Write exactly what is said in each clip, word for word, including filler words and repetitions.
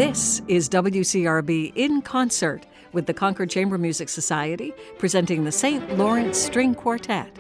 This is W C R B in concert with the Concord Chamber Music Society presenting the Saint Lawrence String Quartet.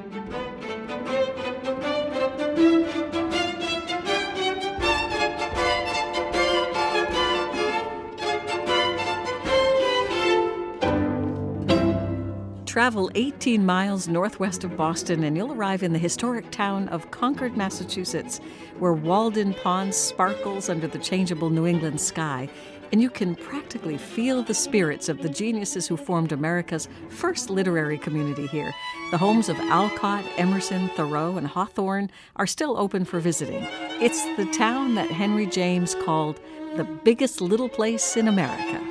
Travel eighteen miles northwest of Boston and you'll arrive in the historic town of Concord, Massachusetts, where Walden Pond sparkles under the changeable New England sky, and you can practically feel the spirits of the geniuses who formed America's first literary community here. The homes of Alcott, Emerson, Thoreau, and Hawthorne are still open for visiting. It's the town that Henry James called the biggest little place in America.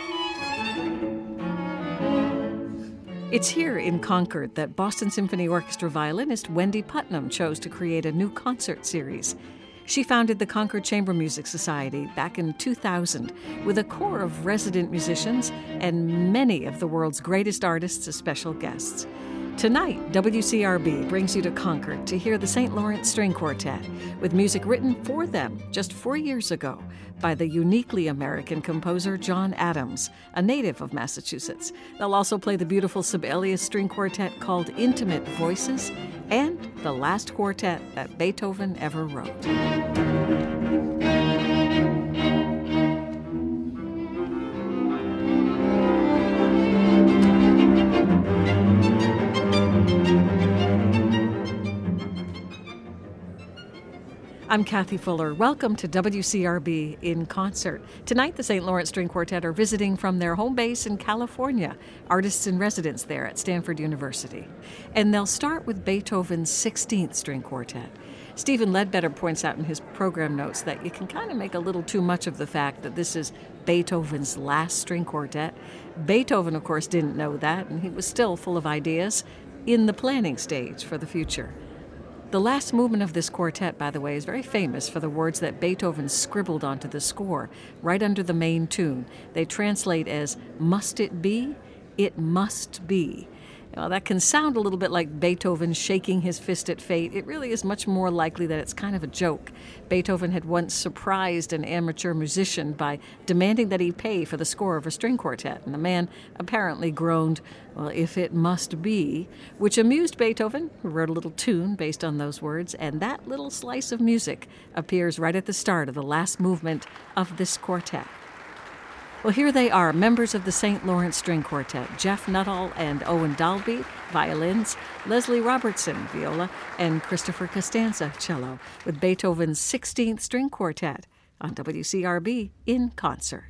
It's here in Concord that Boston Symphony Orchestra violinist Wendy Putnam chose to create a new concert series. She founded the Concord Chamber Music Society back in two thousand with a core of resident musicians and many of the world's greatest artists as special guests. Tonight, W C R B brings you to Concord to hear the Saint Lawrence String Quartet with music written for them just four years ago by the uniquely American composer John Adams, a native of Massachusetts. They'll also play the beautiful Sibelius String Quartet called Intimate Voices and the last quartet that Beethoven ever wrote. I'm Kathy Fuller. Welcome to W C R B in concert. Tonight, the Saint Lawrence String Quartet are visiting from their home base in California, artists in residence there at Stanford University. And they'll start with Beethoven's sixteenth String Quartet. Stephen Ledbetter points out in his program notes that you can kind of make a little too much of the fact that this is Beethoven's last string quartet. Beethoven, of course, didn't know that, and he was still full of ideas in the planning stage for the future. The last movement of this quartet, by the way, is very famous for the words that Beethoven scribbled onto the score, right under the main tune. They translate as, "Must it be? It must be." Well, that can sound a little bit like Beethoven shaking his fist at fate. It really is much more likely that it's kind of a joke. Beethoven had once surprised an amateur musician by demanding that he pay for the score of a string quartet, and the man apparently groaned, "Well, if it must be," which amused Beethoven, who wrote a little tune based on those words, and that little slice of music appears right at the start of the last movement of this quartet. Well, here they are, members of the Saint Lawrence String Quartet, Jeff Nuttall and Owen Dalby, violins, Leslie Robertson, viola, and Christopher Costanza, cello, with Beethoven's sixteenth String Quartet on W C R B in concert.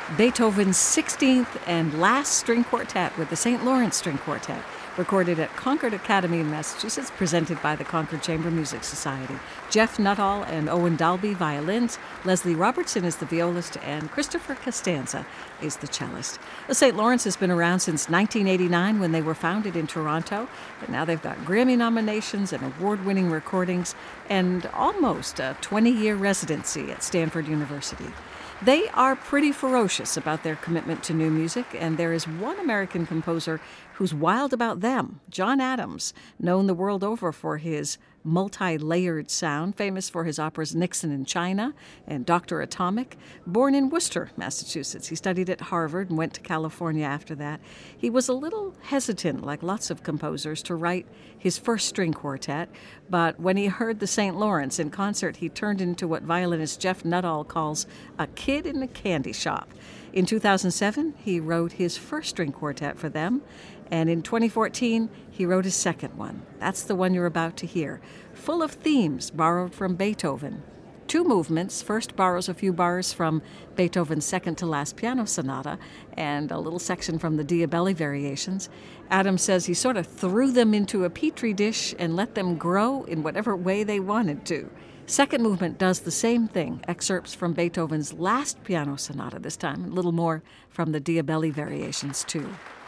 Beethoven's sixteenth and last string quartet with the Saint Lawrence String Quartet, recorded at Concord Academy in Massachusetts, presented by the Concord Chamber Music Society. Jeff Nuttall and Owen Dalby, violins. Leslie Robertson is the violist, and Christopher Costanza is the cellist. The Saint Lawrence has been around since nineteen eighty-nine when they were founded in Toronto, and now they've got Grammy nominations and award-winning recordings and almost a twenty-year residency at Stanford University. They are pretty ferocious about their commitment to new music, and there is one American composer who's wild about them, John Adams, known the world over for his multi-layered sound, famous for his operas Nixon in China and Doctor Atomic. Born in Worcester, Massachusetts, he studied at Harvard and went to California after that. He was a little hesitant, like lots of composers, to write his first string quartet, but when he heard the Saint Lawrence in concert, he turned into what violinist Jeff Nuttall calls a kid in a candy shop. In two thousand seven, he wrote his first string quartet for them, and in twenty fourteen, he wrote his second one. That's the one you're about to hear, full of themes borrowed from Beethoven. Two movements. First borrows a few bars from Beethoven's second-to-last piano sonata and a little section from the Diabelli Variations. Adams says he sort of threw them into a petri dish and let them grow in whatever way they wanted to. Second movement does the same thing, excerpts from Beethoven's last piano sonata this time, a little more from the Diabelli Variations too.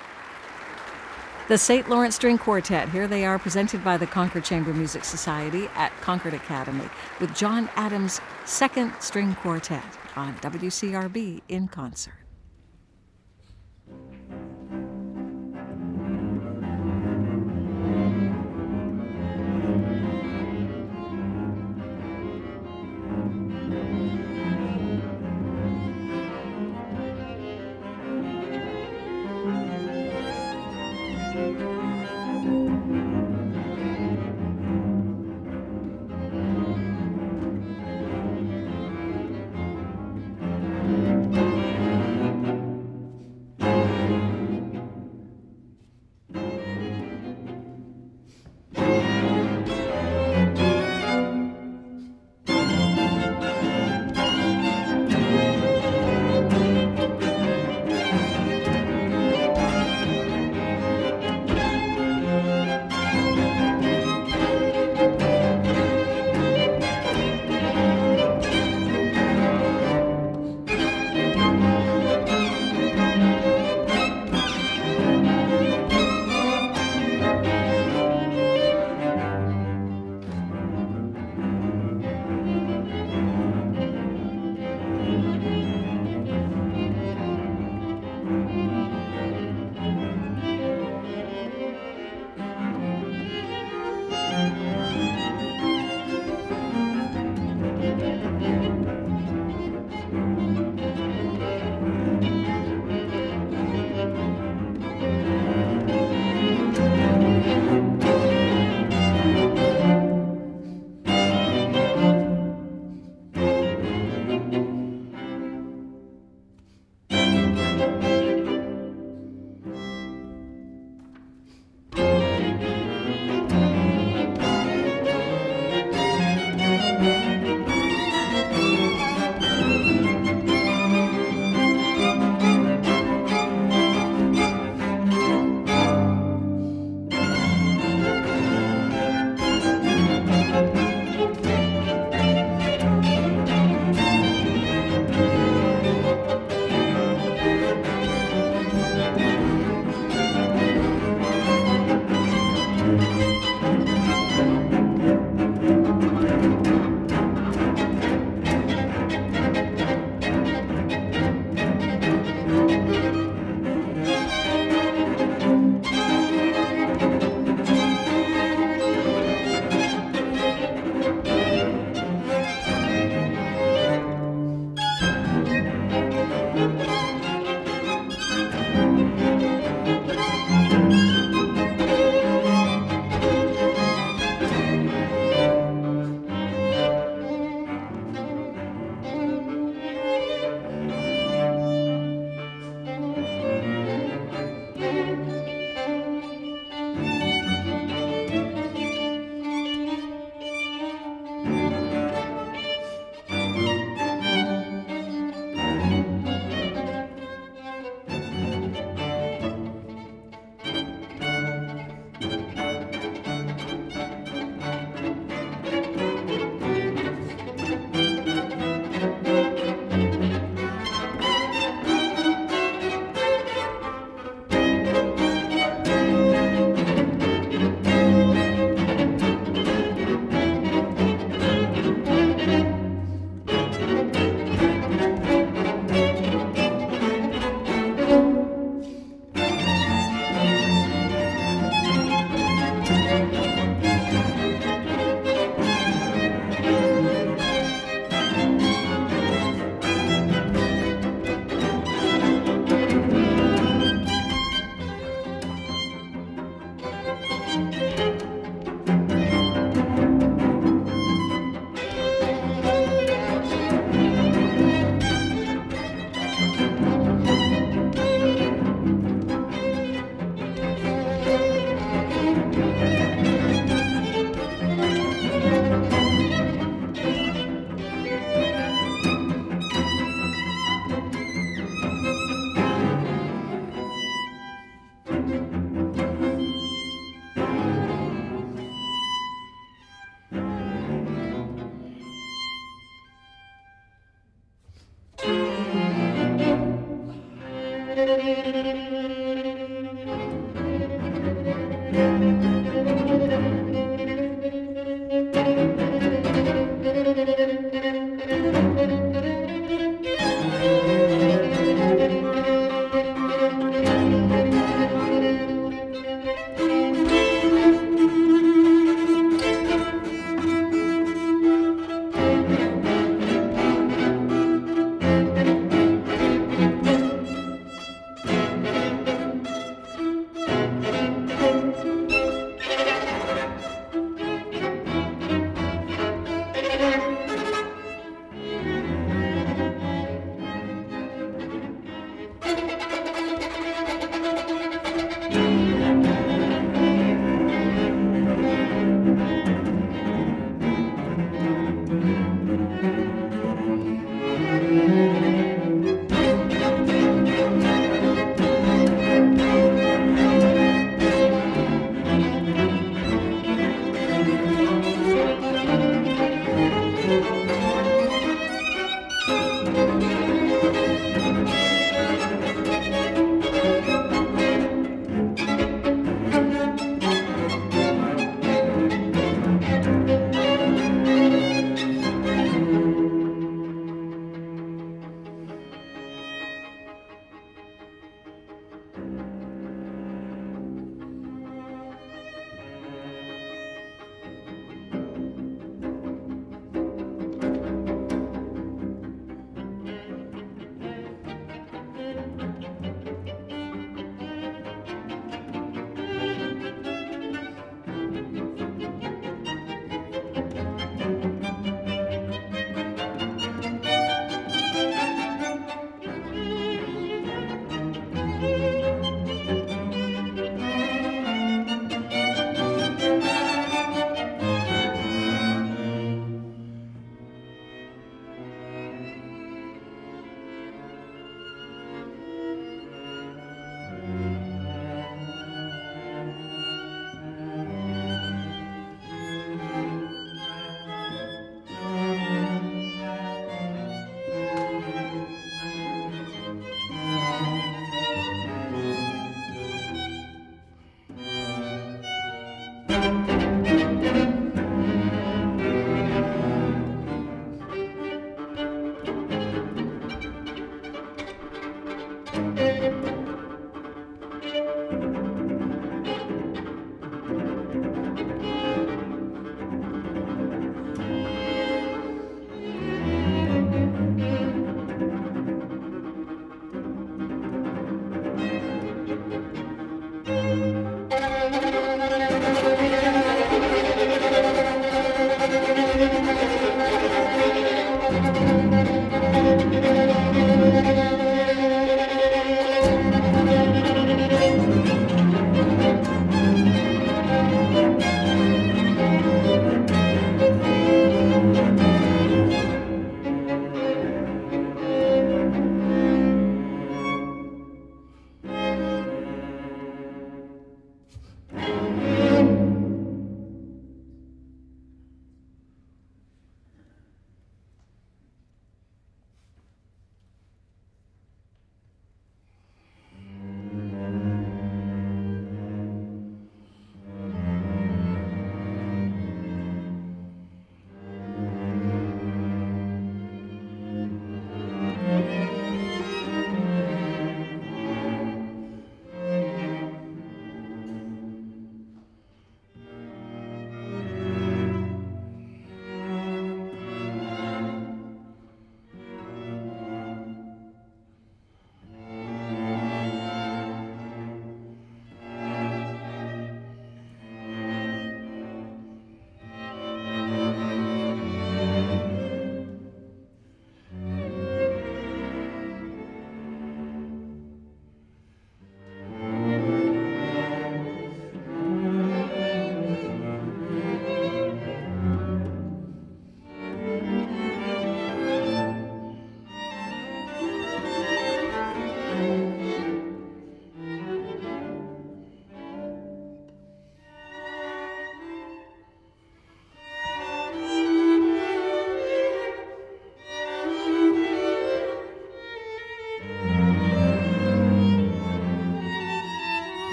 The Saint Lawrence String Quartet, here they are, presented by the Concord Chamber Music Society at Concord Academy, with John Adams' second string quartet on W C R B in concert.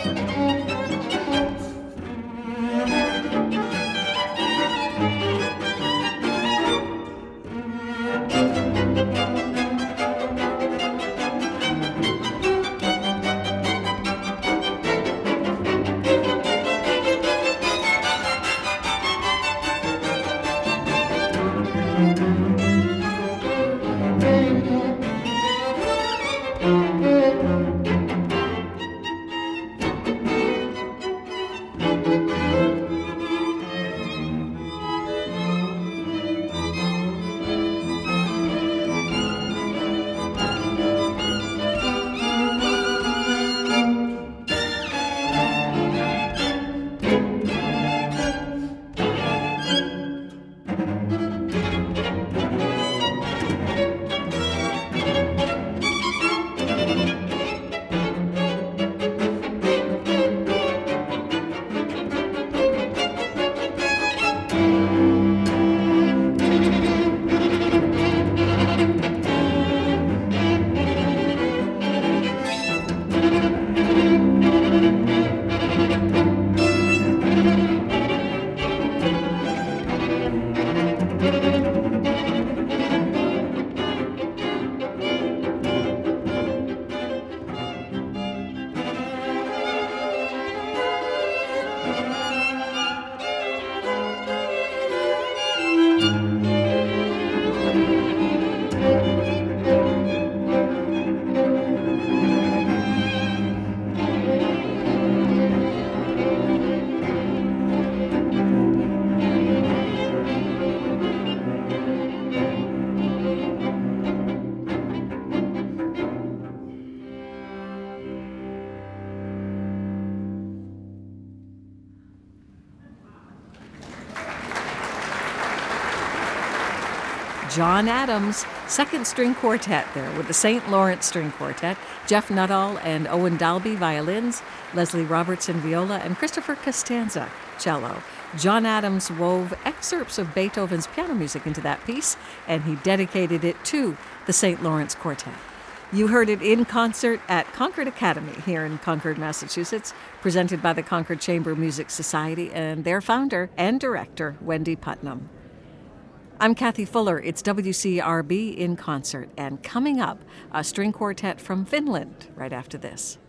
John Adams, second string quartet there with the Saint Lawrence String Quartet, Jeff Nuttall and Owen Dalby violins, Leslie Robertson viola, and Christopher Costanza cello. John Adams wove excerpts of Beethoven's piano music into that piece, and he dedicated it to the Saint Lawrence Quartet. You heard it in concert at Concord Academy here in Concord, Massachusetts, presented by the Concord Chamber Music Society and their founder and director, Wendy Putnam. I'm Kathy Fuller. It's W C R B in concert, and coming up, a string quartet from Finland right after this.